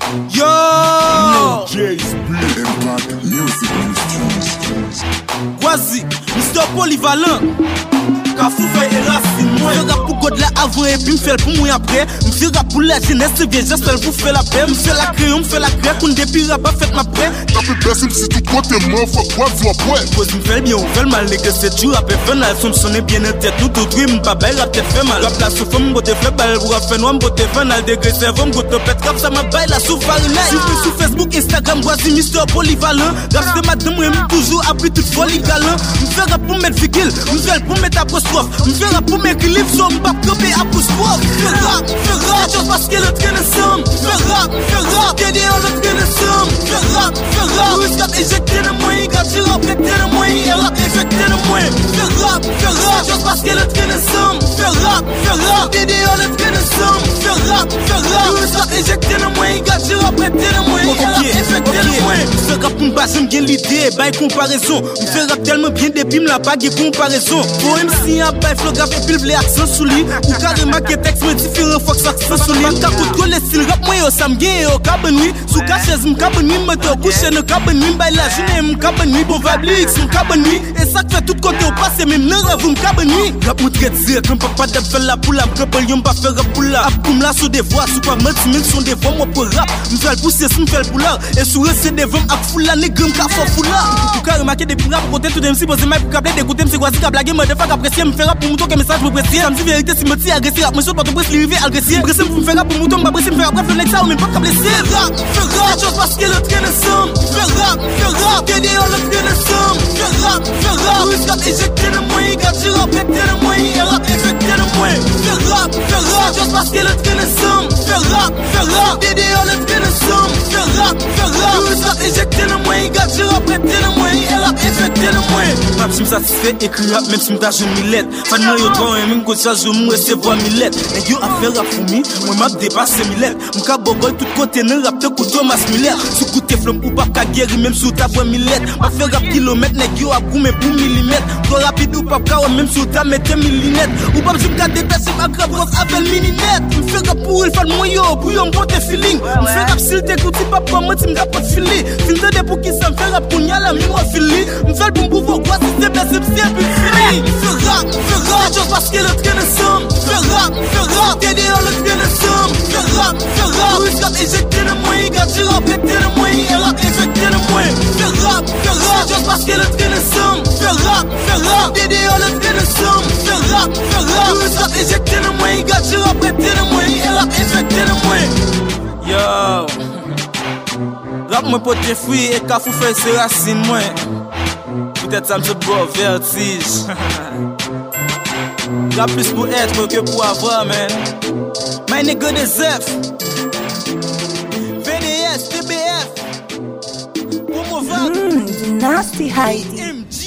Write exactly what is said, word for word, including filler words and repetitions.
Yo! No J's Blue Impact Music Ministries. Quasi, mister Polyvalent. Kafou fait et racine moi. Je rap pour God là avant et puis m'fait pour moi après. M'fait rap pour la jeunesse, vieux j'espère pour faire la paix. M'fait la crayon, m'fait la craie, qu'on depuis rap pas fait ma prêt. T'as plus personne si tout côté mort, faut quoi tu après. Cause m'fait bien, on fait le mal, que c'est dur après final. Son sonner bien en tête, nous tout dream, pas belle, rap tête fait mal. Rap la souffle, m'bote fait balle, pour faire noir, m'bote final. Degré cerveau, m'bote pète cap, ça m'a baille la souffle Fahrenheit. Suivez sur Facebook, Instagram, voici mister Polyvalent. Rap c'est madame, moi toujours appris toute folie galant. M'fait rap pour mettre virgule, m'fait pour mettre apostrophe. M'fait rap pour mettre livre, so m'pas copier apostrophe. M'fait rap, m'fait rap, juste parce que le train ensemble. M'fait rap, m'fait rap, t'es derrière le train ensemble. M'fait rap, m'fait rap, Louis cap éjecté de moi, quand tu rap pété de moi, et rap éjecté de moi. M'fait rap, m'fait rap, juste parce que le train ensemble. M'fait rap, m'fait rap, t'es derrière le train ensemble. M'fait rap, m'fait rap, Louis cap éjecté de moi, quand tu rap pété de moi, et rap éjecté de moi. M'fait rap pour m'base, m'gain l'idée, bail comparaison. M'fait rap tellement bien depuis m'la pas de comparaison. Pour M C un bail flow graph pile vle accent sous lui. Ou carrément que texte me différent faut que ça accent sous lui. Pas contrôle le style rap moi yo ça m'gain yo cabane sous cacheuse m'cabane me to coucher no cabane bail la journée m'cabane bon vibe lyrics m'cabane et ça fait tout côté au passé même dans rêve m'cabane rap ou très dire comme papa de faire la poule après yo pas faire rap pour la rap comme là sous des voix sous pas menti mille sont des voix moi pour rap m'fait pousser m'fait pour là et sous c'est des vents à foula nègre m'ka fort foula ou carrément que des rap côté tout dem si poser mic pour capter d'écouter m'se quoi si ka blaguer me de faire apprécier me faire rap pour mouton que message me préciser ça me dit vérité si me ti agressé rap monsieur pas ton presse arriver agressé pressé pour me faire rap pour mouton pas pressé me faire bref le next ça ou même pas blessé rap fais rap juste parce que le train ensemble fais rap fais rap t'es derrière le train ensemble fais rap fais rap Louis cap éjecté de moi quand tu rap pété de moi et rap éjecté de moi fais rap fais rap juste parce que le train ensemble fais rap fais rap t'es derrière le train ensemble fais rap fais rap Louis cap éjecté de moi quand tu rap pété de moi et rap éjecté de moi rap si me satisfait écrit rap même si me tâche une lettre fan moi yo bon et même quand ça je me recevoir mille lettres et yo affaire rap pour moi moi m'a dépassé mille lettres m'ka bobol tout côté ne rap te couteau mas mille lettres sous côté flamme ou pas ka guérir même sous ta voix mille lettres m'a fait rap kilomètre nèg yo a goumé pour millimètre trop rapide ou pas ka même sous ta mette millimètre ou pas me ka détacher ma grave avec millimètre me fait rap pour il fan moi yo pour yo m'porte feeling me fait rap s'il t'écoute pas pour moi tu m'da pas filer filtre de pour qui ça me fait rap pour nya la moi fili me fait pour pouvoir quoi si c'est blessé c'est plus fini me fait rap fais rap juste parce que le train ensemble fais rap fais rap t'es derrière le train ensemble fais rap fais rap Louis cap éjecté de moi quand tu rap pété de moi et rap éjecté de moi fais rap fais rap juste parce que le train ensemble fais rap fais rap t'es derrière le train ensemble fais rap fais rap Louis cap éjecté de moi quand tu rap pété de moi et rap éjecté de moi yo rap moi pote fruit et Kafou fait ses racines moi peut-être ça me fait beau vertige rap plus pour être que pour avoir man my nigga des F V D S T B F pour mon Mmm, nasty Heidi. M G